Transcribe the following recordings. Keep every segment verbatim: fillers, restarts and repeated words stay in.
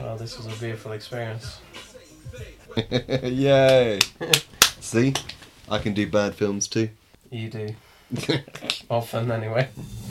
Well, this was a beautiful experience. Yay! See? I can do bad films too. You do. Often, anyway.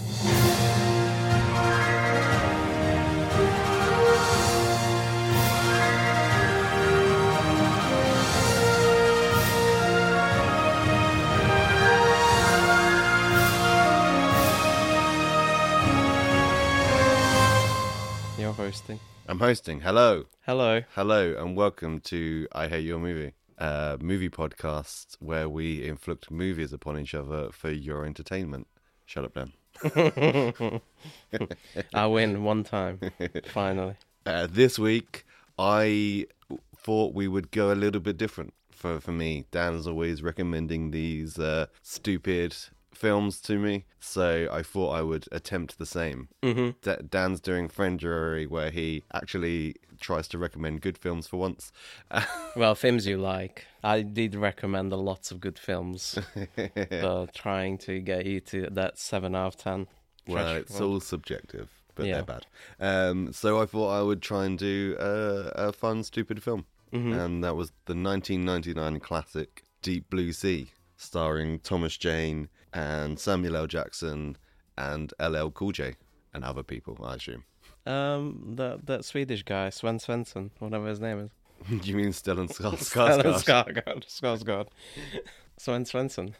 You're hosting. I'm hosting. Hello. Hello. Hello, and welcome to I Hate Your Movie, a movie podcast where we inflict movies upon each other for your entertainment. Shut up, Dan. I win one time, finally. Uh, this week, I thought we would go a little bit different for, for me. Dan's always recommending these uh, stupid films to me, so I thought I would attempt the same. Mm-hmm. D- Dan's doing Friendery, where he actually tries to recommend good films for once. Well, films you like. I did recommend a lots of good films, but trying to get you to that seven out of ten. Well, it's all subjective, but Yeah. they're bad. Um, so I thought I would try and do a, a fun, stupid film. Mm-hmm. And that was the nineteen ninety-nine classic Deep Blue Sea, starring Thomas Jane and Samuel L. Jackson and L L Cool J and other people, I assume. Um, that that Swedish guy, Sven Svensson, whatever his name is. You mean Stellan Skarsgård? Stellan Skarsgård. Skarsgård. Sven Svensson.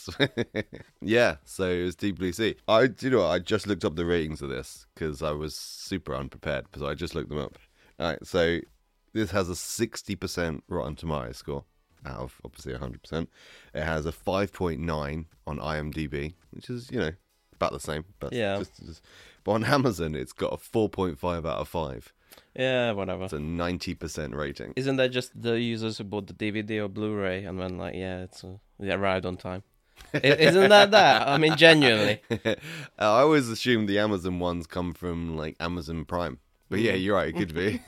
Yeah, so it was Deep Blue Sea. I, do you know what, I just looked up the ratings of this because I was super unprepared, so I just looked them up. All right, so this has a sixty percent Rotten Tomatoes score out of obviously one hundred percent. It has a five point nine on IMDb, which is, you know, about the same. But Yeah. Just, just, but on Amazon, it's got a four point five out of five. Yeah, whatever. It's a ninety percent rating. Isn't that just the users who bought the D V D or Blu-ray and then like, yeah, it's uh, it arrived on time? I- Isn't that that? I mean, genuinely. I always assume the Amazon ones come from like Amazon Prime. But yeah, you're right, it could be.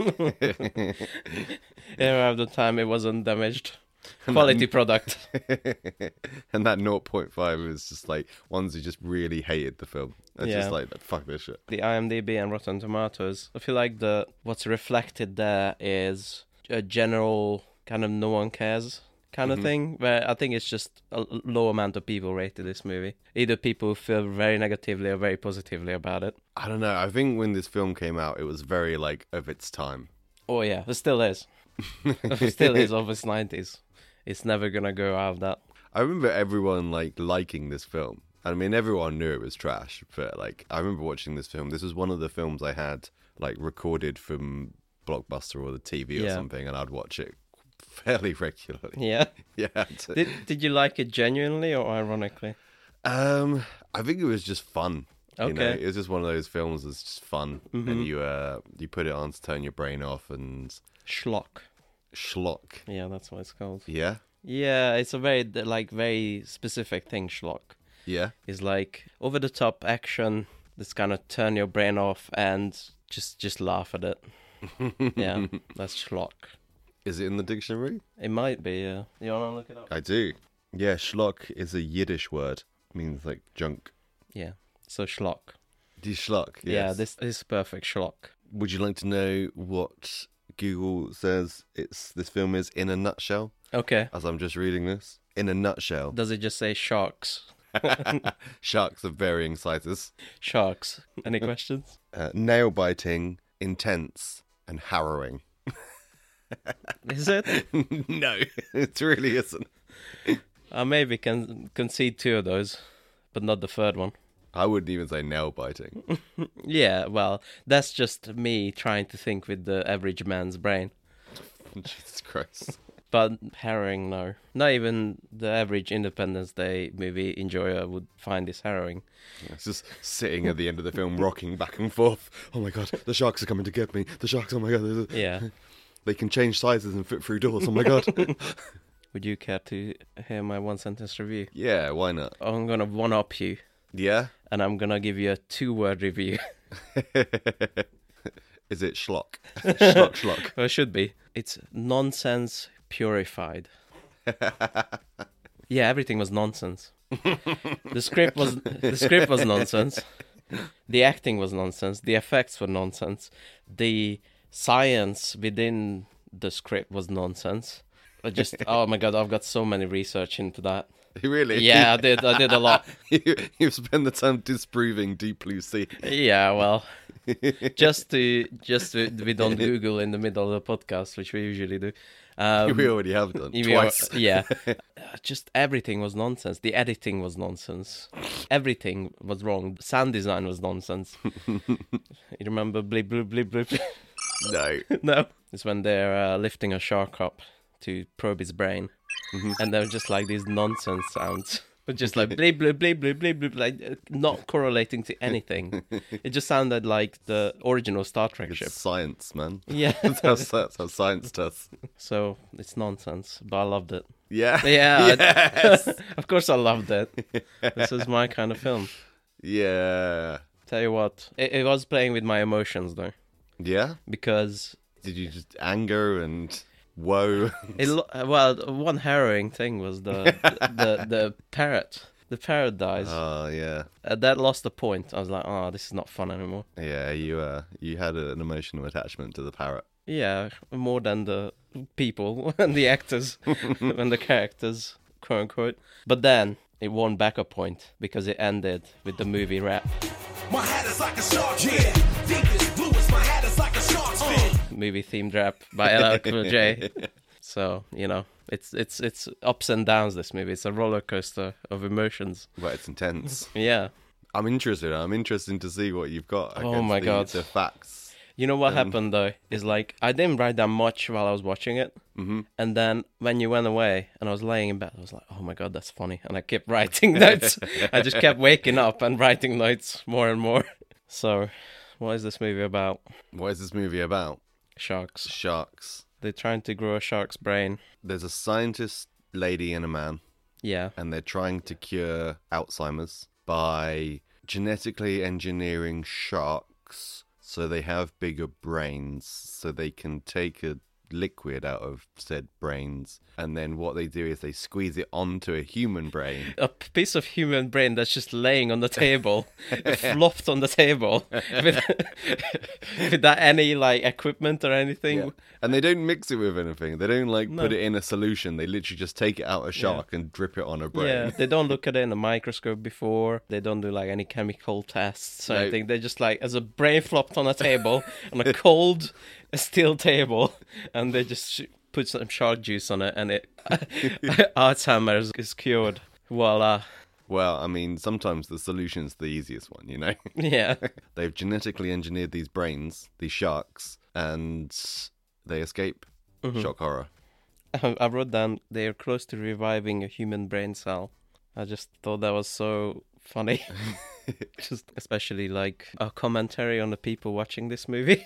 It arrived on time. It wasn't damaged. Quality product. And that zero point five was just like ones who just really hated the film. It's Yeah. just like, fuck this shit. The IMDb and Rotten Tomatoes. I feel like the what's reflected there is a general kind of no one cares kind of Mhm. thing. Where I think it's just a l- low amount of people rated this movie. Either people who feel very negatively or very positively about it. I don't know. I think when this film came out, it was very like of its time. Oh yeah, it still is. It still is of its nineties. It's never gonna go out of that. I remember everyone like liking this film. I mean, everyone knew it was trash, but like I remember watching this film. This was one of the films I had like recorded from Blockbuster or the T V or Yeah. something, and I'd watch it fairly regularly. Yeah. Yeah. so- Did Did you like it genuinely or ironically? Um, I think it was just fun. You know, Okay. it was just one of those films that's just fun, Mhm. and you uh you put it on to turn your brain off and Schlock. schlock. Yeah, that's what it's called. Yeah, Yeah, it's a very like very specific thing. Schlock yeah. is like over the top action that's kind of turn your brain off and just just laugh at it. Yeah, that's schlock. Is it in the dictionary? It might be. Yeah, you wanna look it up? I do. Yeah, schlock is a Yiddish word. Means like junk. Yeah, so schlock. Die schlock. Yes. Yeah, this is perfect schlock. Would you like to know what Google says it's this film is in a nutshell? Okay. As I'm just reading this, in a nutshell, Does it just say sharks? sharks of varying sizes, Sharks. Any questions? uh, nail biting, intense, and harrowing. Is it? No, it really isn't. I maybe can concede two of those, but not the third one. I wouldn't even say nail biting. Yeah, well, that's just me trying to think with the average man's brain. Jesus Christ. But harrowing, no. Not even the average Independence Day movie enjoyer would find this harrowing. It's just sitting at the end of the film, rocking back and forth. Oh my god, the sharks are coming to get me. The sharks, oh my god. Yeah. They can change sizes and fit through doors. Oh my god. Would you care to hear my one sentence review? Yeah, why not? I'm gonna one up you, Yeah? and I'm gonna give you a two word review. Is it schlock? schlock, schlock. Well, it should be. It's nonsense purified. Yeah, everything was nonsense. The script was the script was nonsense. The acting was nonsense. The effects were nonsense. The science within the script was nonsense. I just, oh my god, I've got so many research into that. Really? Yeah, I did. I did a lot. you, you've spent the time disproving Deep Blue Sea. Yeah, well, just to just to, we don't Google in the middle of the podcast, which we usually do. Um, we already have done we twice. Are, yeah, just everything was nonsense. The editing was nonsense. Everything was wrong. The sound design was nonsense. You remember blip blip blip blip? No. No. It's when they're uh, lifting a shark up to probe his brain, mm-hmm. and they're just like these nonsense sounds. But just like bleep, bleep, bleep, bleep, bleep, bleep, like not correlating to anything. It just sounded like the original Star Trek It's ship. science, man. Yeah. that's, how, that's how science does. So it's nonsense, but I loved it. Yeah. Yeah. Yes. I, of course I loved it. This is my kind of film. Yeah. Tell you what, it, it was playing with my emotions though. Yeah? Because... Did you just anger and... Whoa! It lo- well, one harrowing thing was the the the parrot. The parrot dies. Oh yeah. Uh, that lost the point. I was like, oh, this is not fun anymore. Yeah, you uh, you had an emotional attachment to the parrot. Yeah, more than the people and the actors and the characters, quote unquote. But then it won back a point because it ended with the movie rap. My hat is like a shark, yeah. Deep as blue as my hat is like a shark's fin. Movie themed rap by L L Cool J. So, you know, it's it's it's ups and downs, this movie. It's a roller coaster of emotions. But it's intense. Yeah. I'm interested. I'm interested to see what you've got. Oh my the, god. The facts. You know what um, happened though? Is like, I didn't write down much while I was watching it. Mm-hmm. And then when you went away and I was laying in bed, I was like, oh my god, that's funny. And I kept writing notes. I just kept waking up and writing notes more and more. So, what is this movie about? What is this movie about? Sharks. Sharks. They're trying to grow a shark's brain. There's a scientist lady and a man. Yeah. And they're trying to cure Alzheimer's by genetically engineering sharks so they have bigger brains, so they can take a liquid out of said brains, and then what they do is they squeeze it onto a human brain. A piece of human brain that's just laying on the table, flopped on the table, with, without any like equipment or anything. Yeah. And they don't mix it with anything. They don't like No. put it in a solution. They literally just take it out of a shark yeah. and drip it on a brain. Yeah, they don't look at it in a microscope before. They don't do like any chemical tests or No. anything. They're just like, as a brain flopped on a table, on a cold steel table, and they just sh- put some shark juice on it, and it Alzheimer's is cured. Voila. Well, I mean, sometimes the solution's the easiest one, you know? Yeah. They've genetically engineered these brains, these sharks, and they escape. Mm-hmm. Shock horror. I wrote down they're close to reviving a human brain cell. I just thought that was so funny. Just especially like a commentary on the people watching this movie.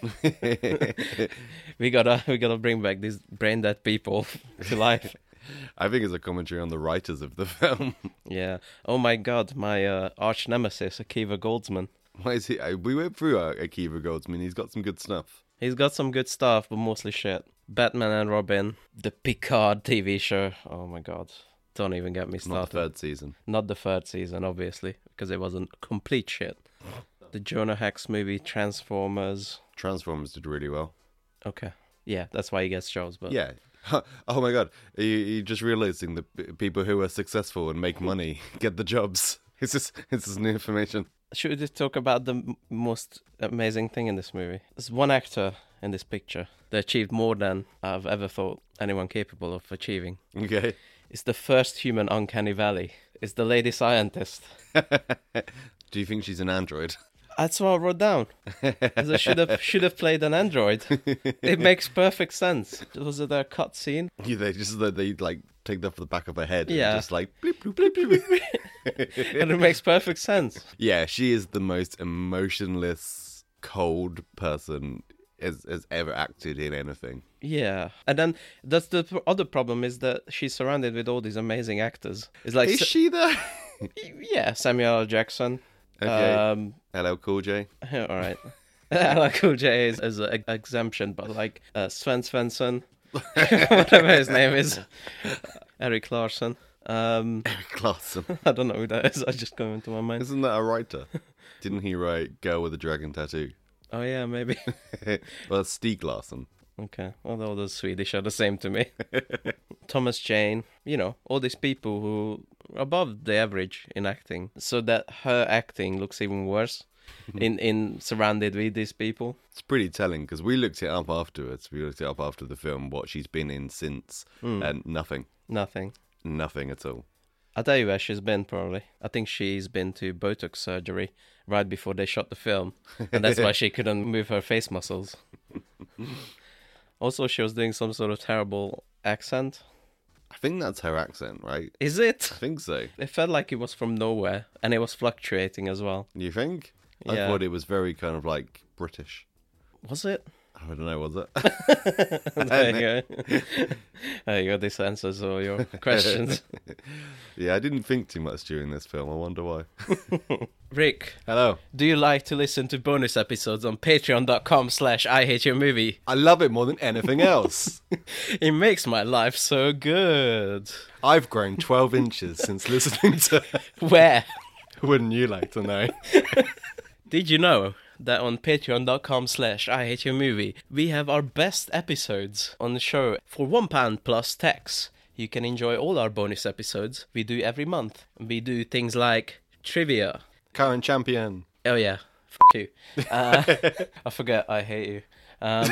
we gotta we gotta bring back these brain dead people to life. I think it's a commentary on the writers of the film. Yeah. Oh my god, my uh, arch nemesis, Akiva Goldsman. Why is he? We went through uh, Akiva Goldsman. He's got some good stuff. He's got some good stuff, but mostly shit. Batman and Robin, the Picard T V show. Oh my god. Don't even get me started. Not the third season. Not the third season, obviously, because it wasn't complete shit. The Jonah Hex movie, Transformers. Transformers did really well. Okay. Yeah, that's why he gets shows, but... Yeah. Oh my god. You, you just realizing that people who are successful and make money get the jobs. It's just, it's just new information. Should we just talk about the m- most amazing thing in this movie? There's one actor in this picture that achieved more than I've ever thought anyone capable of achieving. Okay. It's the first human Uncanny Valley. It's the lady scientist. Do you think she's an android? That's what I wrote down. As I should have should have played an android. It makes perfect sense. Was it a cut scene? Yeah, they just they, they like take that off the back of her head. Yeah. And just like bleep, bloop, bleep, bloop. And it makes perfect sense. Yeah, she is the most emotionless, cold person has, has ever acted in anything. Yeah, and then that's the p- other problem is that she's surrounded with all these amazing actors. It's like Is she though? yeah, Samuel L. Jackson. Okay. Um, L L Cool J. all right. L L Cool J is, is an exemption, but like uh, Sven Svensson, whatever his name is, Eric Larson. Um, Eric Larson. I don't know who that is. I just come into my mind. Isn't that a writer? Didn't he write Girl with a Dragon Tattoo? Oh yeah, maybe. Well, it's Stieg Larsson. Okay, well, all those Swedish are the same to me. Thomas Jane, you know, all these people who are above the average in acting. So that her acting looks even worse in, in surrounded with these people. It's pretty telling because we looked it up afterwards. We looked it up after the film, what she's been in since, Mm. and nothing. Nothing. Nothing at all. I'll tell you where she's been, probably. I think she's been to Botox surgery right before they shot the film. And that's why she couldn't move her face muscles. Also, she was doing some sort of terrible accent. I think that's her accent, right? Is it? I think so. It felt like it was from nowhere, and it was fluctuating as well. You think? I Yeah. thought it was very kind of like British. Was it? I don't know, was it? There you go. There you go, this answers all your questions. Yeah, I didn't think too much during this film. I wonder why. Rick, Hello. do you like to listen to bonus episodes on patreon.com slash I hate your movie? I love it more than anything else. It makes my life so good. I've grown twelve inches since listening to... Where? Wouldn't you like to know? Did you know that on patreon.com slash I hate your movie, we have our best episodes on the show for one pound plus tax. You can enjoy all our bonus episodes we do every month. We do things like trivia. Current champion. Oh yeah, f*** you. Uh, I forget I hate you. Um,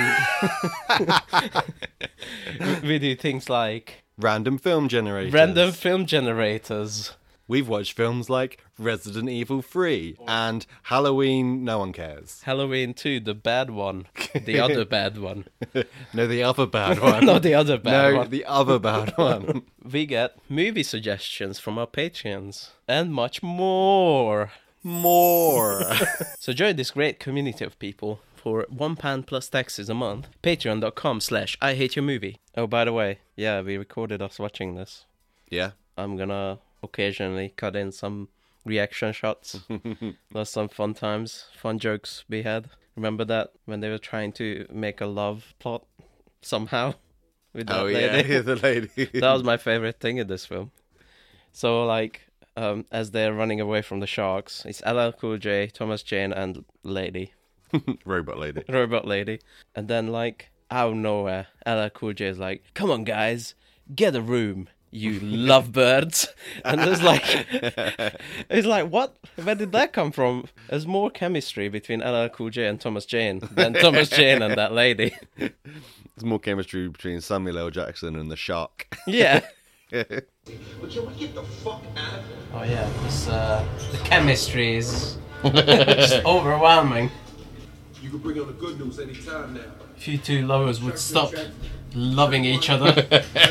we do things like Random film generators. random film generators. We've watched films like Resident Evil three and Halloween No One Cares. Halloween two, the bad one. The other bad one. No, the other bad one. Not the other bad no, one. the other bad one. We get movie suggestions from our Patreons and much more. More. So join this great community of people for one pound plus taxes a month. Patreon.com slash I hate your movie. Oh, by the way, yeah, we recorded us watching this. Yeah. I'm gonna occasionally cut in some reaction shots. There's some fun times, fun jokes we had. Remember that when they were trying to make a love plot somehow with that Oh, lady? yeah, the lady. That was my favorite thing in this film. So, like, um, as they're running away from the sharks, it's L L Cool J, Thomas Jane, and Lady, Robot lady. Robot Lady. And then, like, out of nowhere, L L Cool J is like, "Come on, guys, get a room, you lovebirds." And it's like, it's like, what? Where did that come from? There's more chemistry between L L Cool J and Thomas Jane than Thomas Jane and that lady. There's more chemistry between Samuel L. Jackson and the shark. Yeah. But yo, get the fuck out of here. Oh yeah, this, uh, the chemistry is just overwhelming. You can bring on the good news anytime now. If you two lovers would stop loving each other.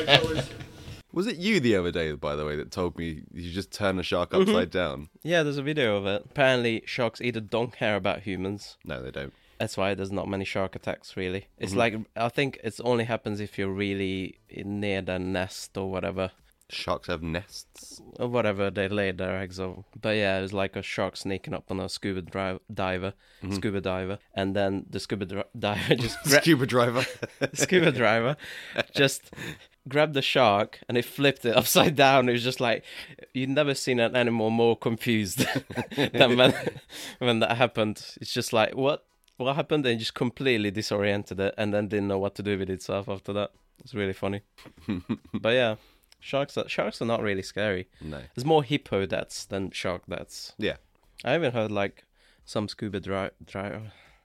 Was it you the other day, by the way, that told me you just turn a shark upside down? Yeah, there's a video of it. Apparently, sharks either don't care about humans. No, they don't. That's why there's not many shark attacks, really. It's like, I think it only happens if you're really near the nest or whatever. Sharks have nests. Or whatever they lay their eggs on. But yeah, it was like a shark sneaking up on a scuba dri- diver, scuba diver, and then the scuba dri- diver just gra- Scuba driver. scuba driver just grabbed the shark and it flipped it upside down. It was just like, you've never seen an animal more confused than when when that happened. It's just like, what? What happened? And it just completely disoriented it and then didn't know what to do with itself after that. It's really funny. But yeah, sharks are, sharks are not really scary. No. There's more hippo deaths than shark deaths. Yeah. I even heard like some scuba dri- dri-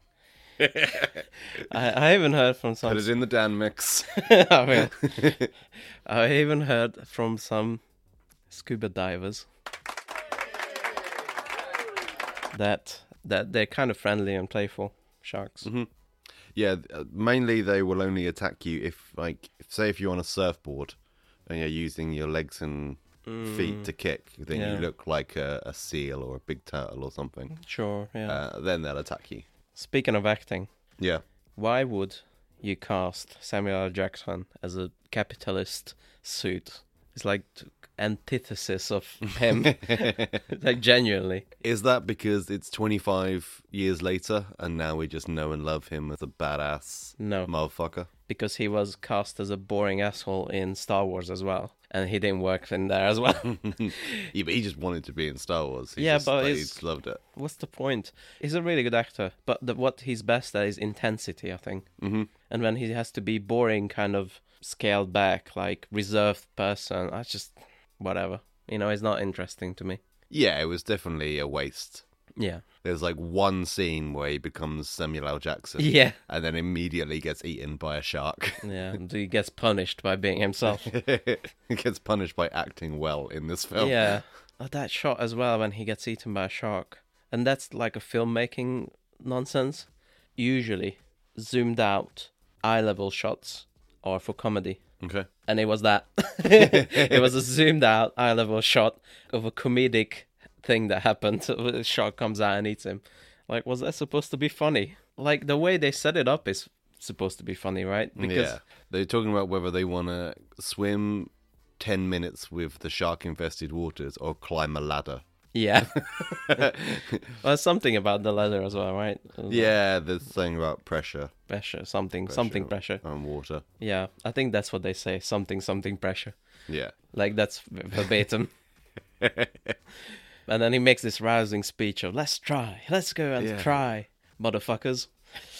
I, I even heard from some... Put it in the Dan mix. I will. I even heard from some scuba divers that that they're kind of friendly and playful, sharks. Mm-hmm. Yeah, uh, mainly they will only attack you if, like, if, say if you're on a surfboard and you're using your legs and feet to kick, then yeah. you look like a, a seal or a big turtle or something. Sure, yeah. Uh, then they'll attack you. Speaking of acting, Yeah. why would you cast Samuel L. Jackson as a capitalist suit? It's like t- antithesis of him. Like, genuinely. Is that because it's twenty-five years later and now we just know and love him as a badass No. motherfucker? Because he was cast as a boring asshole in Star Wars as well. and he didn't work in there as well. Yeah, but he just wanted to be in Star Wars. He Yeah, just, but like, he it's- just loved it. What's the point? He's a really good actor, but the, what he's best at is intensity, I think. Mm-hmm. And when he has to be boring, kind of scaled back, like reserved person, I just whatever. You know, it's not interesting to me. Yeah, it was definitely a waste. Yeah. There's like one scene where he becomes Samuel L. Jackson. Yeah. And then immediately gets eaten by a shark. Yeah. And he gets punished by being himself. He gets punished by acting well in this film. Yeah. Oh, that shot as well when he gets eaten by a shark. And that's like a filmmaking nonsense. Usually, zoomed out, eye level shots are for comedy. Okay. And it was that. It was a zoomed out, eye level shot of a comedic thing that happened. The shark comes out and eats him. Like, was that supposed to be funny? Like, the way they set it up is supposed to be funny, right? Yeah. They're talking about whether they want to swim ten minutes with the shark-infested waters or climb a ladder. Yeah. Well, something about the ladder as well, right? Yeah, there's something about pressure. Pressure, something, pressure something pressure. On water. Yeah, I think that's what they say. Something, something pressure. Yeah. Like, that's verbatim. And then he makes this rousing speech of, let's try, let's go and Yeah. try, motherfuckers.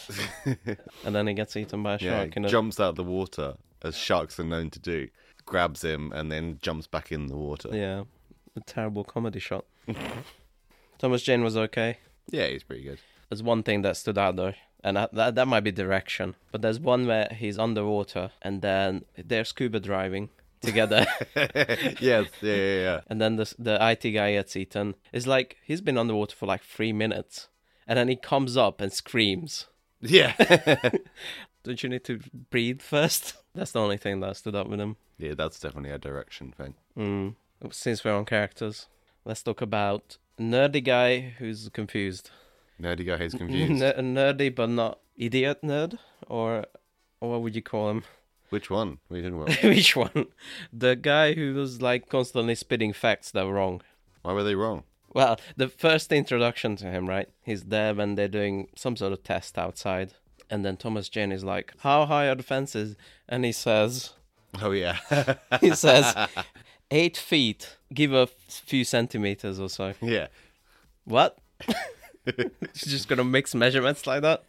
And then he gets eaten by a Yeah, shark. he You know? jumps out the water, as sharks are known to do, grabs him, and then jumps back in the water. Yeah, a terrible comedy shot. Thomas Jane was okay. Yeah, he's pretty good. There's one thing that stood out though, and that, that that might be direction. But there's one where he's underwater, and then they're scuba diving together, Yes, yeah, yeah, yeah. and then the the I T guy gets eaten. It's like he's been underwater for like three minutes, and then he comes up and screams. Yeah. Don't you need to breathe first? That's the only thing that stood up with him. Yeah, that's definitely a direction thing. Mm. Since we're on characters, let's talk about nerdy guy who's confused. Nerdy guy who's confused. N- nerdy but not idiot nerd, or, or what would you call him? Which one? We didn't want. Which one? The guy who was like constantly spitting facts that were wrong. Why were they wrong? Well, the first introduction to him, right? He's there when they're doing some sort of test outside, and then Thomas Jane is like, "How high are the fences?" And he says, Oh yeah. he says, eight feet, give a few centimeters or so. Yeah. What? She's just gonna mix measurements like that?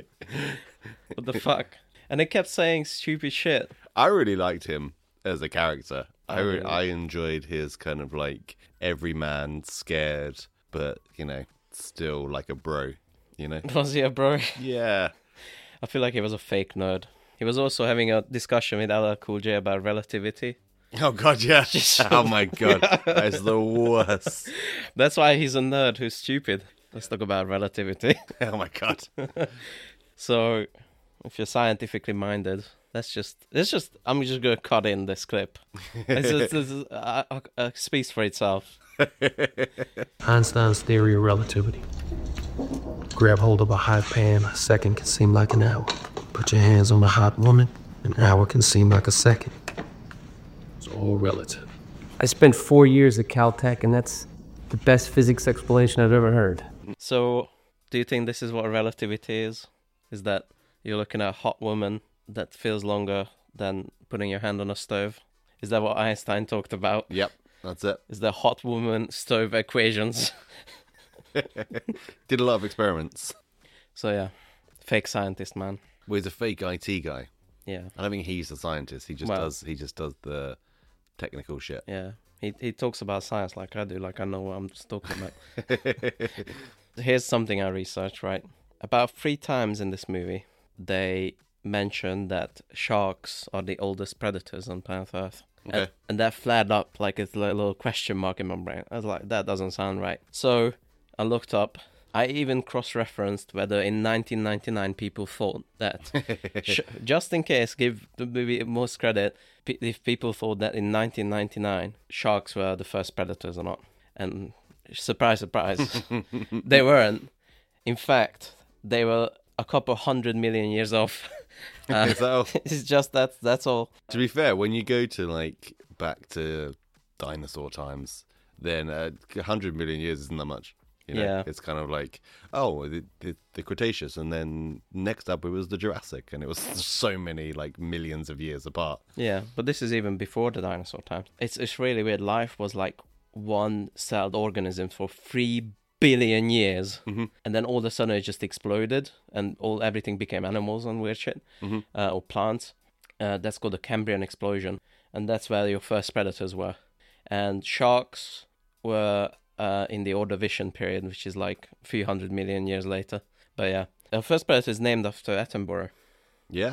What the fuck? And they kept saying stupid shit. I really liked him as a character. I Oh, re- really? I enjoyed his kind of like everyman scared, but you know, still like a bro. You know. Was he a bro? Yeah. I feel like he was a fake nerd. He was also having a discussion with L L Cool J about relativity. Oh god, yeah. Oh my god, that's the worst. That's why he's a nerd who's stupid. Let's talk about relativity. Oh my god. So, if you're scientifically minded, let's just, it's just, I'm just gonna cut in this clip. It's, it's, it's, uh, uh, uh, speaks for itself. Einstein's theory of relativity. Grab hold of a hot pan, a second can seem like an hour. Put your hands on a hot woman, an hour can seem like a second. It's all relative. I spent four years at Caltech, and that's the best physics explanation I've ever heard. So, do you think this is what relativity is? Is that you're looking at a hot woman that feels longer than putting your hand on a stove? Is that what Einstein talked about? Yep, that's it. Is the hot woman stove equations? Did a lot of experiments. So yeah, fake scientist, man. Well, he's a fake I T guy. Yeah, I don't think he's a scientist. He just Well- does. He just does the technical shit. yeah. He he talks about science like I do, like I know what I'm just talking about. Here's something I researched, right? About three times in this movie, they mention that sharks are the oldest predators on planet Earth. Okay. And, and that flared up like it's a little question mark in my brain. I was like, that doesn't sound right. So I looked up. I even cross-referenced whether in nineteen ninety-nine people thought that. Sh- just in case, give the movie most credit, p- if people thought that in nineteen ninety-nine sharks were the first predators or not. And surprise, surprise, they weren't. In fact, they were a couple hundred million years off. Uh, Is that all? it's just that, that's all. To be fair, when you go to like back to dinosaur times, then uh, a hundred million years isn't that much. You know, Yeah. it's kind of like, oh, the, the, the Cretaceous, and then next up it was the Jurassic, and it was so many like millions of years apart. Yeah, but this is even before the dinosaur times. It's it's really weird. Life was like one-celled organisms for three billion years, Mm-hmm. and then all of a sudden it just exploded, and all everything became animals and weird shit, Mm-hmm. uh, or plants. Uh, that's called the Cambrian explosion, and that's where your first predators were. And sharks were uh, in the Ordovician period, which is like a few hundred million years later. But yeah, our first predator is named after Attenborough. Yeah.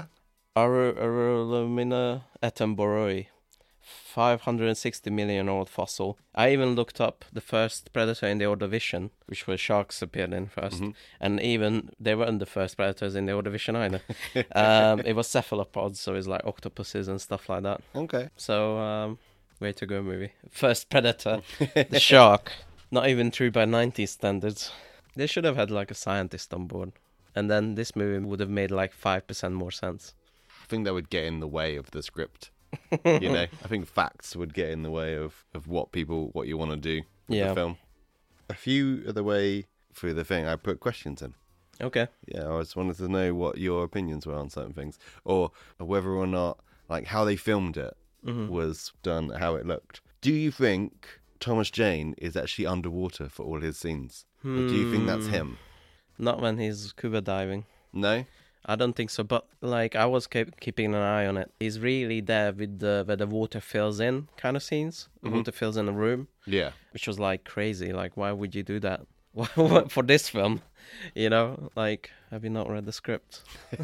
Arulmina attenboroi, five hundred sixty million old fossil. I even looked up the first predator in the Ordovician, which were sharks appeared in 1st and even they weren't the first predators in the Ordovician either. um, it was cephalopods, so it's like octopuses and stuff like that. Okay. So, um, way to go, movie. First predator, the shark. Not even true by nineties standards. They should have had like a scientist on board, and then this movie would have made like five percent more sense. I think that would get in the way of the script. You know, I think facts would get in the way of, of what people, what you want to do with Yeah. the film. A few of the way through the thing, I put questions in. Okay. Yeah, I just wanted to know what your opinions were on certain things, or whether or not, like, how they filmed it was done, how it looked. Do you think Thomas Jane is actually underwater for all his scenes? Or do you think that's him? Not when he's scuba diving. No? I don't think so, but like I was keep, keeping an eye on it. He's really there with the where the water fills in kind of scenes. The water fills in a room, Yeah. which was like crazy. Like, why would you do that? Why- for this film? You know, like, have you not read the script?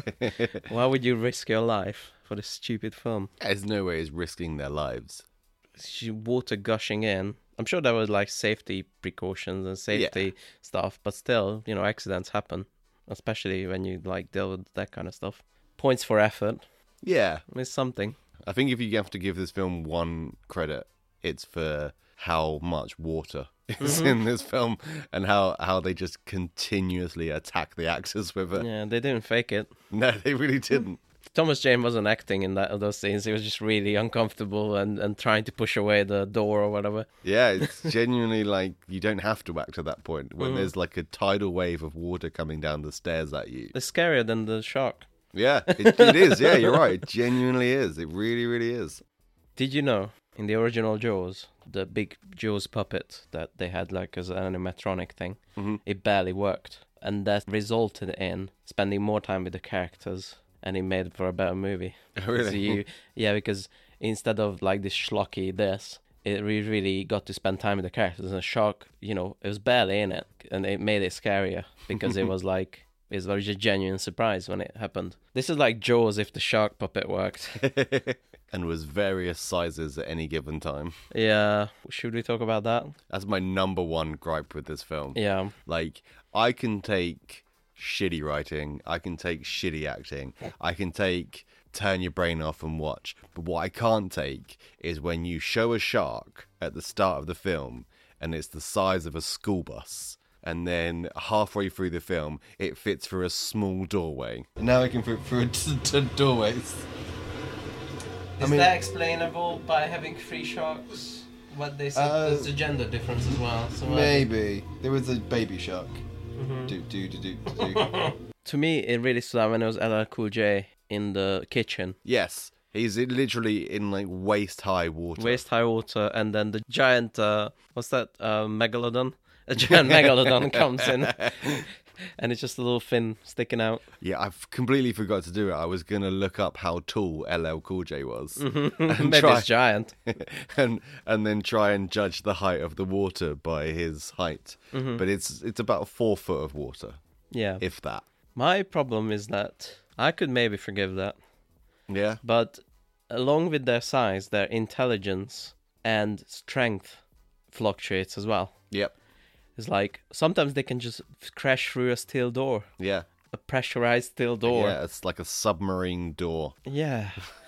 Why would you risk your life for this stupid film? There's no way he's risking their lives. She- Water gushing in. I'm sure there was like safety precautions and safety stuff, but still, you know, accidents happen, especially when you like deal with that kind of stuff. Points for effort Yeah. is something. I think if you have to give this film one credit, it's for how much water is in this film and how, how they just continuously attack the actors with it. Yeah, they didn't fake it. No, they really didn't. Thomas Jane wasn't acting in that those scenes. He was just really uncomfortable and, and trying to push away the door or whatever. Yeah, it's genuinely like you don't have to act at that point when there's like a tidal wave of water coming down the stairs at you. It's scarier than the shark. Yeah, it, it is. Yeah, you're right. It genuinely is. It really, really is. Did you know in the original Jaws, the big Jaws puppet that they had like as an animatronic thing, it barely worked, and that resulted in spending more time with the characters, and it made for a better movie. Really? So you, yeah, because instead of like this schlocky this, it re- really got to spend time with the characters. And the shark, you know, it was barely in it, and it made it scarier because it was like. It was a genuine surprise when it happened. This is like Jaws if the shark puppet worked. And was various sizes at any given time. Yeah, should we talk about that? That's my number one gripe with this film. Yeah. Like, I can take shitty writing, I can take shitty acting, I can take turn your brain off and watch. But what I can't take is when you show a shark at the start of the film and it's the size of a school bus. And then halfway through the film, it fits through a small doorway. And now I can fit through to doorways. Is mean- that explainable by having three sharks? What they said, Uh, there's a gender difference as well. So uh, Maybe. There was a baby shark. Do, do, do, do, do. to me, it really stood out when it was L L Cool J in the kitchen, Yes. He's in- literally in like waist high water. waist high water, and then the giant, uh, what's that, uh, megalodon? A giant megalodon comes in, and it's just a little fin sticking out. Yeah, I've completely forgot to do it. I was going to look up how tall L L Cool J was. And Maybe try- it's giant. and and then try and judge the height of the water by his height. But it's it's about four foot of water, Yeah. if that. My problem is that I could maybe forgive that. Yeah. But along with their size, their intelligence and strength fluctuates as well. Yep. It's like sometimes they can just crash through a steel door, Yeah. a pressurized steel door. Yeah, it's like a submarine door. Yeah.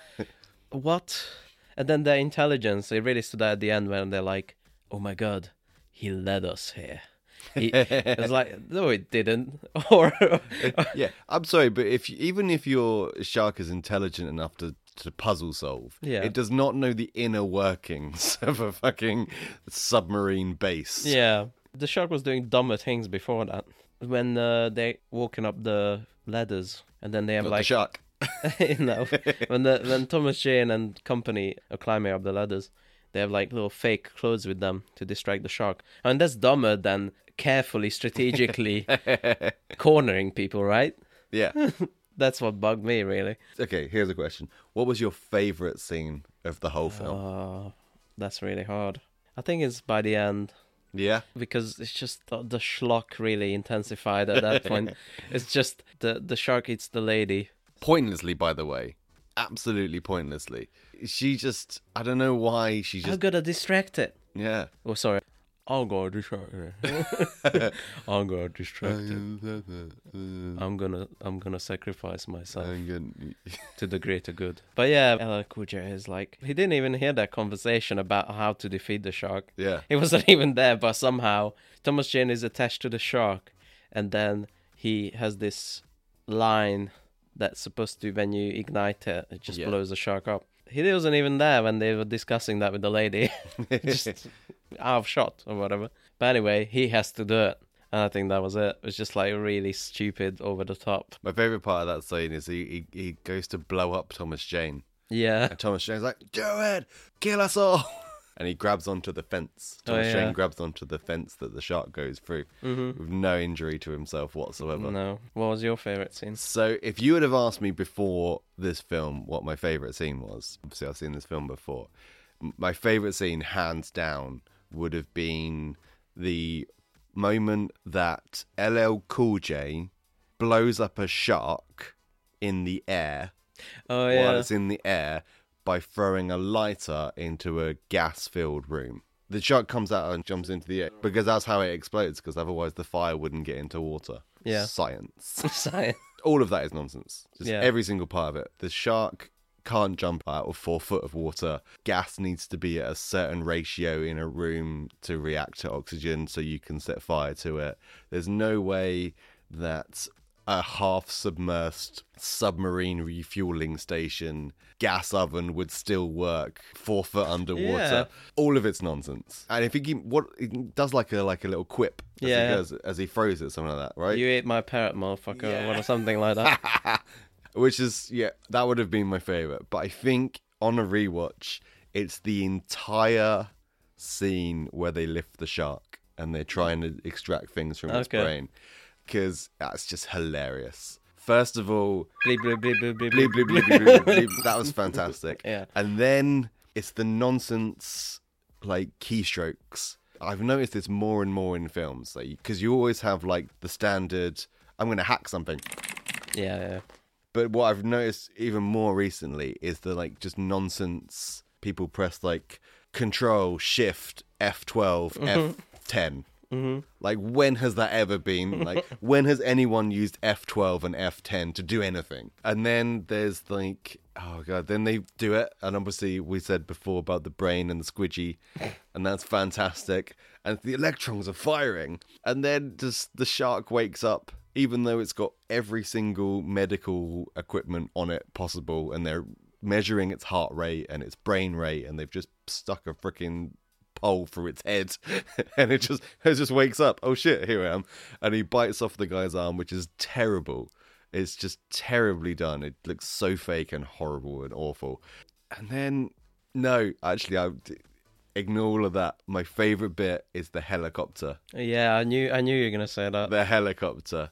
What? And then their intelligence, it really stood out at the end when they're like, oh my god, he led us here. He, it was like, no, it didn't. Or Yeah, I'm sorry, but if even if your shark is intelligent enough to, to puzzle solve, Yeah. it does not know the inner workings of a fucking submarine base. yeah. The shark was doing dumber things before that. When uh, they walking up the ladders, and then they have Got like the shark. you know, when the when Thomas Jane and company are climbing up the ladders, they have like little fake clothes with them to distract the shark. And that's dumber than carefully, strategically cornering people, right? Yeah. That's what bugged me, really. Okay, here's a question. What was your favourite scene of the whole film? Oh, that's really hard. I think it's by the end. Yeah? Because it's just the, the schlock really intensified at that point. It's just the, the shark eats the lady. Pointlessly, by the way. Absolutely pointlessly. She just, I don't know why she I'm just, gonna distract it. yeah. Oh, sorry. I'm gonna distract it. I'm gonna distract it. I'm gonna, I'm gonna sacrifice myself to the greater good. But yeah, L L Cool J is like, he didn't even hear that conversation about how to defeat the shark. Yeah. He wasn't even there, but somehow Thomas Jane is attached to the shark, and then he has this line that's supposed to, when you ignite it, it just Yeah. blows the shark up. He wasn't even there when they were discussing that with the lady. Just out of shot or whatever. But anyway, he has to do it. And I think that was it. It was just like really stupid, over the top. My favourite part of that scene is he, he, he goes to blow up Thomas Jane. Yeah. And Thomas Jane's like, do it! Kill us all! And he grabs onto the fence. Oh, Thomas yeah. Jane grabs onto the fence that the shark goes through Mm-hmm. with no injury to himself whatsoever. No. What was your favourite scene? So if you would have asked me before this film what my favourite scene was, obviously I've seen this film before, m- my favourite scene, hands down, would have been the moment that L L Cool J blows up a shark in the air Oh, while yeah. it's in the air by throwing a lighter into a gas-filled room. The shark comes out and jumps into the air because that's how it explodes, because otherwise the fire wouldn't get into water. Yeah. Science. Science. All of that is nonsense. Just Yeah. every single part of it. The shark can't jump out of four foot of water. Gas needs to be at a certain ratio in a room to react to oxygen so you can set fire to it. There's no way that a half submersed submarine refueling station gas oven would still work four foot underwater. Yeah. All of it's nonsense. And if he keep, what he does like a like a little quip as Yeah. he goes as he throws it, something like that, right? You ate my parrot, motherfucker, or something like that. Which is, yeah, that would have been my favourite. But I think on a rewatch, it's the entire scene where they lift the shark and they're trying to extract things from its Okay. brain. Because that's just hilarious. First of all, Bleep, bleep, bleep, bleep, bleep, bleep, bleep, bleep, bleep, bleep, bleep, that was fantastic. Yeah. And then it's the nonsense, like, keystrokes. I've noticed this more and more in films. Because like, you always have, like, the standard, I'm going to hack something. Yeah, yeah. But what I've noticed even more recently is the like just nonsense. People press like Control Shift F twelve F ten. Mm-hmm. Like when has that ever been? Like when has anyone used F twelve and F ten to do anything? And then there's like oh god, then they do it, and obviously we said before about the brain and the squidgy, and that's fantastic. And the electrons are firing, and then just the shark wakes up. Even though it's got every single medical equipment on it possible, and they're measuring its heart rate and its brain rate, and they've just stuck a freaking pole through its head, and it just it just wakes up. Oh shit, here I am, and he bites off the guy's arm, which is terrible. It's just terribly done. It looks so fake and horrible and awful. And then no, actually, I ignore all of that. My favorite bit is the helicopter. Yeah, I knew I knew you were going to say that. The helicopter.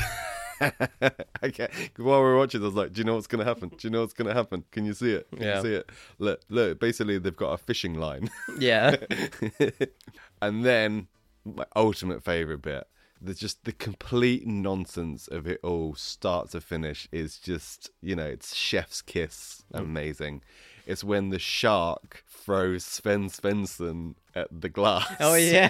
Okay. While we were watching, I was like, "Do you know what's going to happen? Do you know what's going to happen? Can you see it? Can Yeah. you see it? Look, look. Basically, they've got a fishing line, Yeah. and then my ultimate favorite bit, there's just the complete nonsense of it all, start to finish, is just you know, it's chef's kiss, amazing. It's when the shark throws Sven Svensson at the glass. Oh, yeah.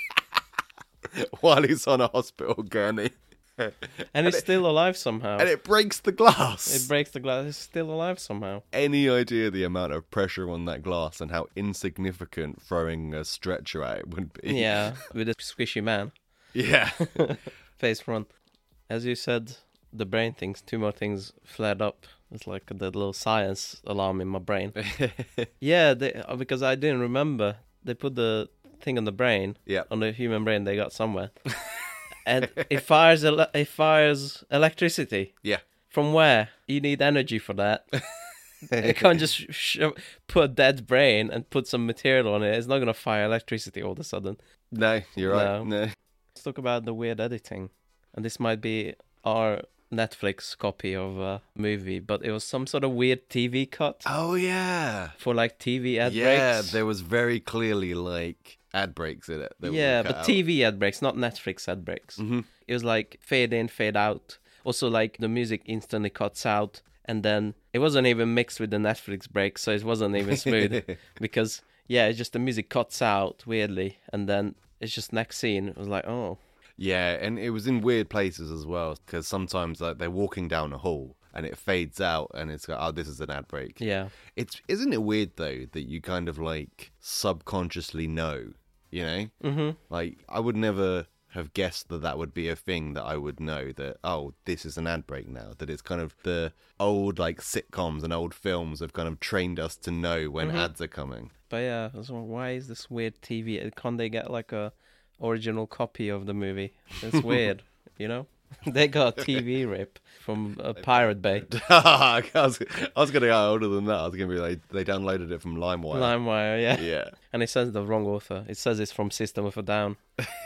While he's on a hospital gurney. And it's still alive somehow. And it breaks the glass. It breaks the glass. It's still alive somehow. Any idea the amount of pressure on that glass and how insignificant throwing a stretcher at it would be? Yeah, with a squishy man. Yeah. Face front. As you said, the brain things, two more things flared up. It's like the little science alarm in my brain. Yeah, they, because I didn't remember. They put the thing on the brain, Yeah. on the human brain they got somewhere, and it fires ele- it fires electricity. Yeah. From where? You need energy for that. You can't just sh- sh- put a dead brain and put some material on it. It's not gonna fire electricity all of a sudden. No, you're right. No. No. Let's talk about the weird editing, and this might be our Netflix copy of a movie, but it was some sort of weird T V cut Oh yeah. for like T V ad Yeah, breaks. there was very clearly like ad breaks in it. that were Yeah, cut but out. T V ad breaks, not Netflix ad breaks. Mhm. It was like fade in, fade out. Also, like the music instantly cuts out, and then it wasn't even mixed with the Netflix break, so it wasn't even smooth. Because yeah, it's just the music cuts out weirdly, and then it's just next scene. It was like, oh, Yeah, and it was in weird places as well, because sometimes like they're walking down a hall and it fades out, and it's like, oh, this is an ad break. yeah, It's isn't it weird though that you kind of like subconsciously know, you know? mm-hmm. Like I would never have guessed that that would be a thing that I would know that, oh, this is an ad break now. That it's kind of the old like sitcoms and old films have kind of trained us to know when Mm-hmm. ads are coming. But yeah, I was like, why is this weird T V? Can't they get like a original copy of the movie? It's weird, you know. They got a T V rip from a Pirate Bay. I was, I was gonna go older than that. I was gonna be like, they downloaded it from LimeWire. LimeWire, yeah. Yeah. And it says the wrong author. It says it's from System of a Down.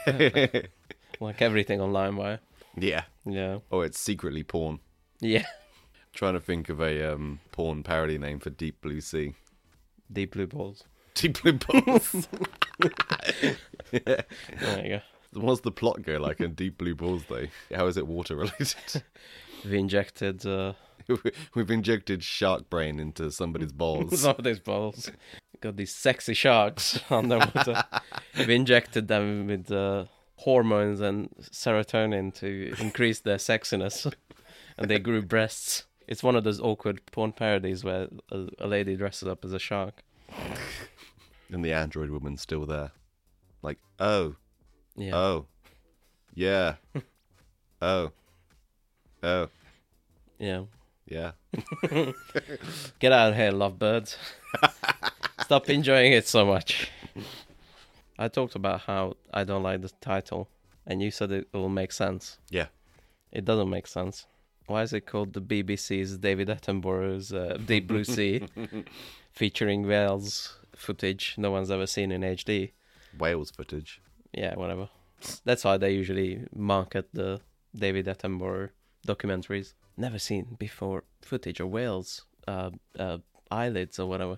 Like everything on LimeWire. Yeah. Yeah. Oh, it's secretly porn. Yeah. Trying to think of a um, porn parody name for Deep Blue Sea. Deep Blue Balls. Deep Blue Balls. There you go. What's the plot go like in Deep Blue Balls, though? How is it water related? We injected uh, We've injected shark brain into somebody's balls. some of these balls. Got these sexy sharks underwater. We injected them with uh, hormones and serotonin to increase their sexiness. And they grew breasts. It's one of those awkward porn parodies where a, a lady dresses up as a shark. And the android woman's still there. Like, oh, Yeah. oh, yeah, oh, oh, Yeah. yeah. Get out of here, lovebirds. Stop enjoying it so much. I talked about how I don't like the title, and you said it will make sense. Yeah. It doesn't make sense. Why is it called the B B C's David Attenborough's uh, Deep Blue Sea, featuring whales footage no one's ever seen in H D? Whales footage. Yeah, whatever. That's how they usually market the David Attenborough documentaries. Never seen before footage of whales, uh, uh, eyelids or whatever.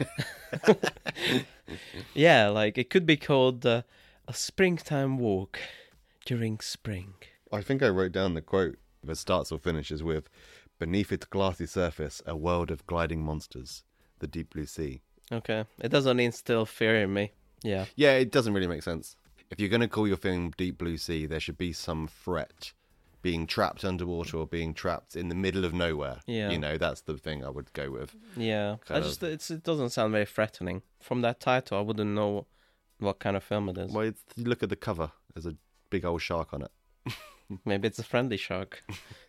Yeah, like it could be called uh, a springtime walk during spring. I think I wrote down the quote that starts or finishes with, "Beneath its glassy surface, a world of gliding monsters, the deep blue sea." Okay, it doesn't instill fear in me. Yeah, Yeah, it doesn't really make sense. If you're going to call your film Deep Blue Sea, there should be some threat. Being trapped underwater or being trapped in the middle of nowhere. Yeah. You know, that's the thing I would go with. yeah. I Kind just of. it's, it doesn't sound very threatening. From that title, I wouldn't know what kind of film it is. Well, it's, you look at the cover, there's a big old shark on it. Maybe it's a friendly shark.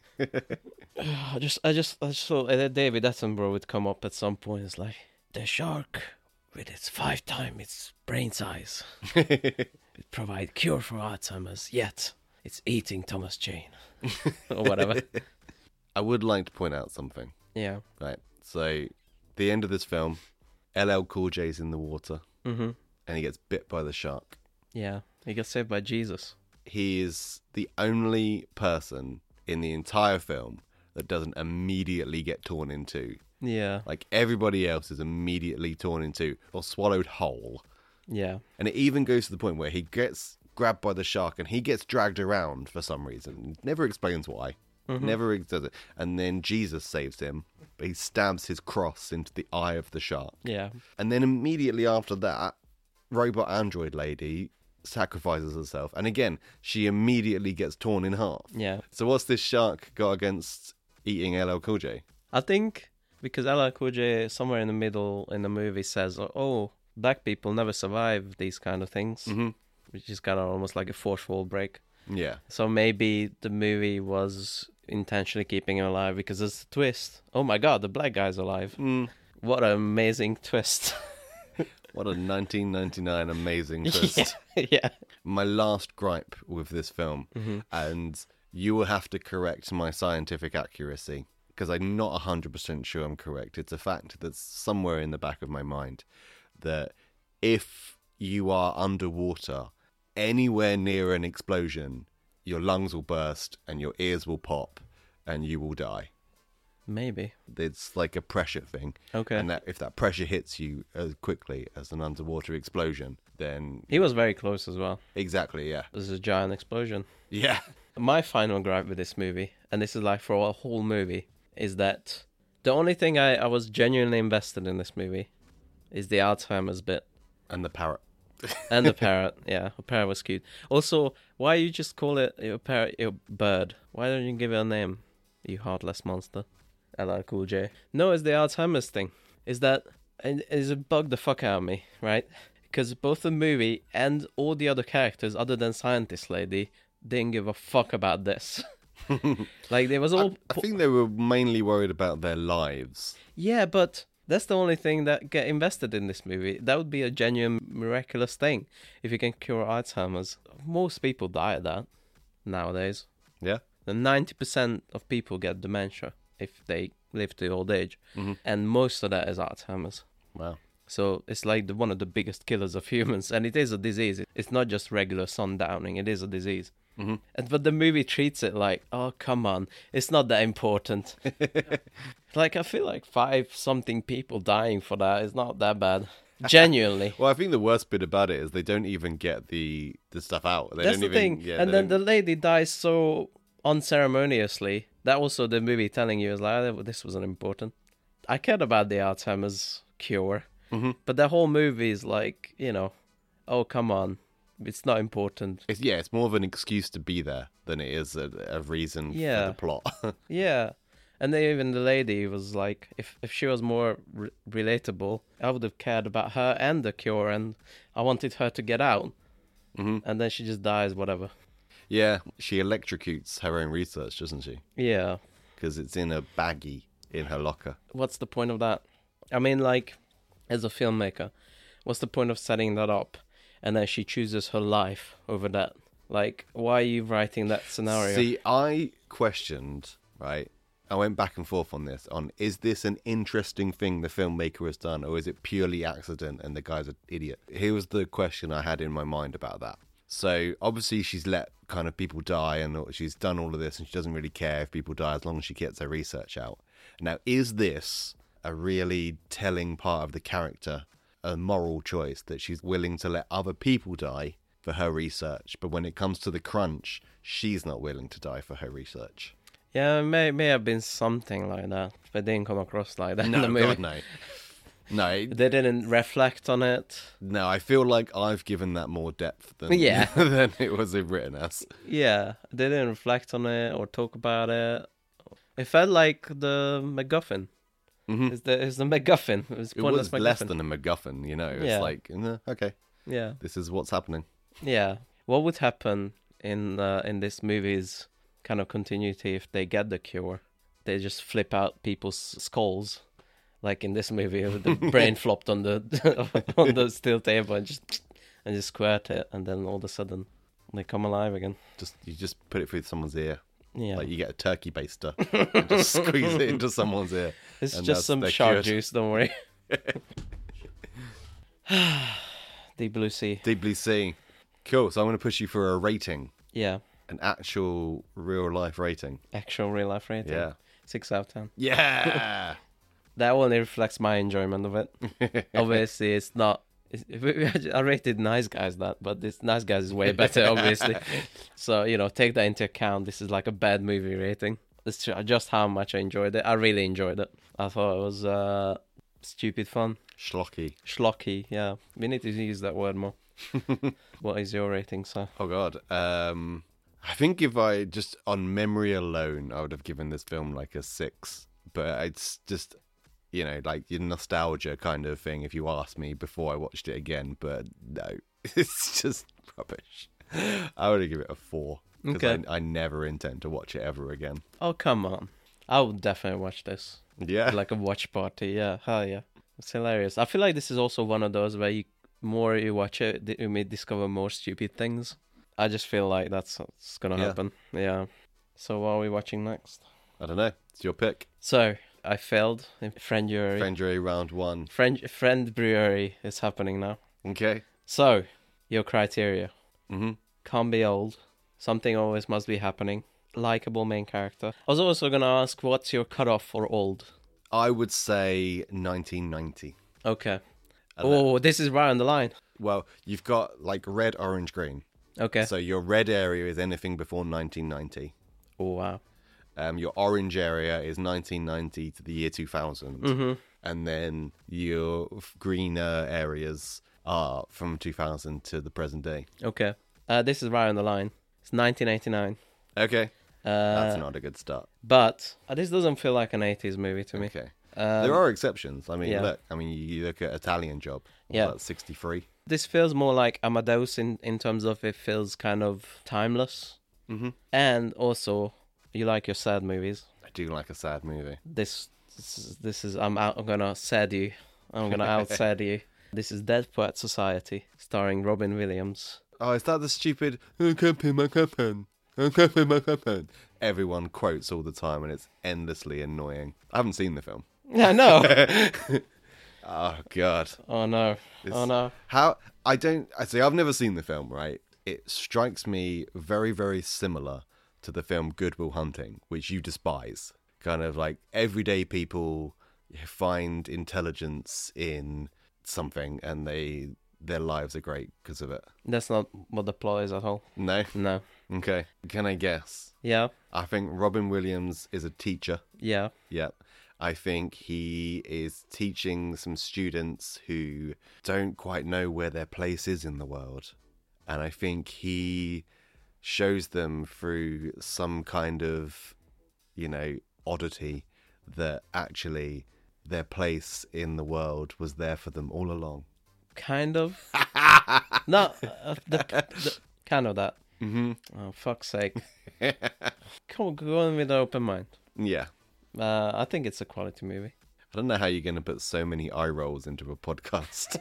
I just, I just, I just thought that David Attenborough would come up at some point. It's like the shark with its five times its brain size. It provide cure for Alzheimer's. Yet it's eating Thomas Jane or whatever. I would like to point out something. Yeah. Right. So, the end of this film, L L Cool J's in the water, Mhm. and he gets bit by the shark. Yeah. He got saved by Jesus. He is the only person in the entire film that doesn't immediately get torn in two. Yeah. Like, everybody else is immediately torn in two or swallowed whole. Yeah. And it even goes to the point where he gets grabbed by the shark and he gets dragged around for some reason. Never explains why. Mm-hmm. Never does it. And then Jesus saves him. But he stabs his cross into the eye of the shark. Yeah. And then immediately after that, robot android lady sacrifices herself. And again, she immediately gets torn in half. Yeah. So what's this shark got against eating L L Cool J? I think because L L Cool J somewhere in the middle in the movie says, "Oh, black people never survive these kind of things," Mhm. which is kind of almost like a fourth wall break. Yeah. So maybe the movie was intentionally keeping him alive because there's a twist. Oh my god, the black guy's alive. Mm. What an amazing twist. What a nineteen ninety-nine amazing twist. Yeah, yeah. My last gripe with this film, Mm-hmm. and you will have to correct my scientific accuracy, because I'm not one hundred percent sure I'm correct. It's a fact that's somewhere in the back of my mind that if you are underwater anywhere near an explosion, your lungs will burst and your ears will pop and you will die. Maybe. It's like a pressure thing. Okay. And that if that pressure hits you as quickly as an underwater explosion, then... He was very close as well. Exactly, yeah. There's a giant explosion. Yeah. My final gripe with this movie, and this is like for a whole movie, is that the only thing I, I was genuinely invested in this movie is the Alzheimer's bit. And the parrot. And the parrot, yeah. The parrot was cute. Also, why you just call it your parrot, your bird? Why don't you give it a name, you heartless monster? L L Cool J. No, it's the Alzheimer's thing. Is that it, it bugged the fuck out of me, right? Because both the movie and all the other characters, other than Scientist Lady, didn't give a fuck about this. Like, there was all... I, I think they were mainly worried about their lives. Yeah, but that's the only thing that get invested in this movie. That would be a genuine miraculous thing if you can cure Alzheimer's. Most people die of that nowadays. Yeah? And ninety percent of people get dementia if they live to old age. Mm-hmm. And most of that is Alzheimer's. Wow. So it's like the, one of the biggest killers of humans. And it is a disease. It's not just regular sundowning. It is a disease. Mm-hmm. And, but the movie treats it like, oh, come on. It's not that important. Like, I feel like five something people dying for that is not that bad. Genuinely. Well, I think the worst bit about it is they don't even get the, the stuff out. They That's don't the even, thing. Yeah, and they then don't- the lady dies so unceremoniously. That also the movie telling you is like, oh, this wasn't important. I cared about the Alzheimer's cure. Mm-hmm. But the whole movie is like, you know, oh, come on. It's not important. It's, yeah, it's more of an excuse to be there than it is a, a reason Yeah. for the plot. Yeah. And then even the lady was like, if, if she was more re- relatable, I would have cared about her and the cure, and I wanted her to get out. Mm-hmm. And then she just dies, whatever. Yeah, she electrocutes her own research, doesn't she? Yeah. Because it's in a baggie in her locker. What's the point of that? I mean, like, as a filmmaker, what's the point of setting that up? And then she chooses her life over that. Like, why are you writing that scenario? See, I questioned, right? I went back and forth on this, on is this an interesting thing the filmmaker has done, or is it purely accident and the guy's an idiot? Here was the question I had in my mind about that. So, obviously, she's let kind of people die, and she's done all of this, and she doesn't really care if people die as long as she gets her research out. Now, is this a really telling part of the character, a moral choice, that she's willing to let other people die for her research, but when it comes to the crunch, she's not willing to die for her research? Yeah, it may, may have been something like that, but it didn't come across like that in No, the movie. God, no. No, They didn't reflect on it. no, I feel like I've given that more depth than, Yeah. than it was written as. Yeah, they didn't reflect on it or talk about it. It felt like the MacGuffin. Mm-hmm. It's the it's the MacGuffin. It was It pointless was less MacGuffin. than a MacGuffin, you know. It's Yeah. like, eh, okay, Yeah, this is what's happening. yeah. What would happen in uh, in this movie's kind of continuity if they get the cure? They just flip out people's skulls, like in this movie, with the brain flopped on the on the steel table and just and just squirt it, and then all of a sudden they come alive again. Just you just put it through someone's ear. Yeah, Like you get a turkey baster, and just squeeze it into someone's ear. it's and just that's- some they're shark cured. juice. Don't worry. Deep Blue Sea. Deep Blue Sea. Cool. So I'm going to push you for a rating, Yeah, an actual real life rating. actual real life rating. Yeah. Six out of ten. Yeah. That only reflects my enjoyment of it. Obviously, it's not. It's, I rated Nice Guys that, but this Nice Guys is way better, obviously. So, you know, take that into account. This is like a bad movie rating. It's ju- just how much I enjoyed it. I really enjoyed it. I thought it was uh, stupid fun. Schlocky. Schlocky, yeah. We need to use that word more. What is your rating, sir? Oh God. Um, I think if I just on memory alone, I would have given this film like a six. But it's just, you know, like your nostalgia kind of thing. If you asked me before I watched it again, but no, it's just rubbish. I would give it a four because Okay. I, I never intend to watch it ever again. Oh, come on. I would definitely watch this. Yeah. Like a watch party, yeah. Hell yeah. It's hilarious. I feel like this is also one of those where you more you watch it, th- you may discover more stupid things. I just feel like that's what's gonna Yeah. happen. Yeah. So what are we watching next? I don't know. It's your pick. So I failed in Friend Brewery. Friend Jury round one. Friend Friend Brewery is happening now. Okay. So your criteria Mm-hmm. can't be old. Something always must be happening. Likeable main character. I was also gonna ask, what's your cutoff for old? I would say nineteen ninety. Okay. And that- Oh, this is right on the line. Well, you've got like red, orange, green. Okay. So your red area is anything before nineteen ninety. Oh wow. Um, your orange area is nineteen ninety to the year two thousand. Mm-hmm. And then your f- greener areas are from two thousand to the present day. Okay. Uh, this is right on the line. It's nineteen eighty-nine. Okay. Uh, That's not a good start. But uh, this doesn't feel like an eighties movie to me. Okay. Um, There are exceptions. I mean, yeah. look. I mean, you, you look at Italian Job. Yeah. About sixty-three. This feels more like Amadeus in, in terms of it feels kind of timeless. Mm-hmm. And also, you like your sad movies. I do like a sad movie. This this is, this is I'm out, I'm gonna sad you. I'm gonna out sad you. This is Dead Poet Society, starring Robin Williams. Oh, is that the stupid I can't pay my coupon. I can't pay my coupon. Everyone quotes all the time, and it's endlessly annoying. I haven't seen the film. Yeah, no. Oh God. Oh no. This- Oh no. How I don't. I say I've never seen the film. Right. It strikes me very, very similar to the film Good Will Hunting, which you despise. Kind of like everyday people find intelligence in something, and they their lives are great because of it. That's not what the plot is at all. No. No. Okay. Can I guess? Yeah. I think Robin Williams is a teacher. Yeah. Yep. I think he is teaching some students who don't quite know where their place is in the world. And I think he shows them through some kind of, you know, oddity that actually their place in the world was there for them all along. Kind of. No. Uh, the, the, kind of that. Mm-hmm. Oh, fuck's sake. Come on, go on with an open mind. Yeah. Uh, I think it's a quality movie. I don't know how you're going to put so many eye rolls into a podcast.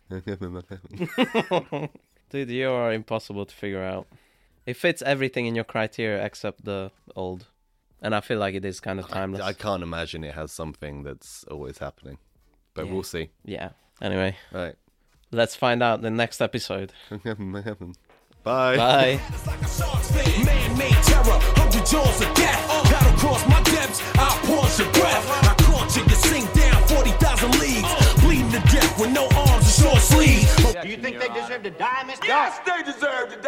Dude, you are impossible to figure out. It fits everything in your criteria except the old. And I feel like it is kind of timeless. I, I can't imagine it has something that's always happening. But Yeah. we'll see. Yeah. Anyway, Right. let's find out in the next episode. Bye. Bye. Man-made terror, hundred jaws of death. Battle across my depths, I'll pause your breath. I caught you, you sink down forty thousand leagues. Bleeding to death with no arms and short sleeves. Do you think they deserve to die, mister? Yes, they deserve to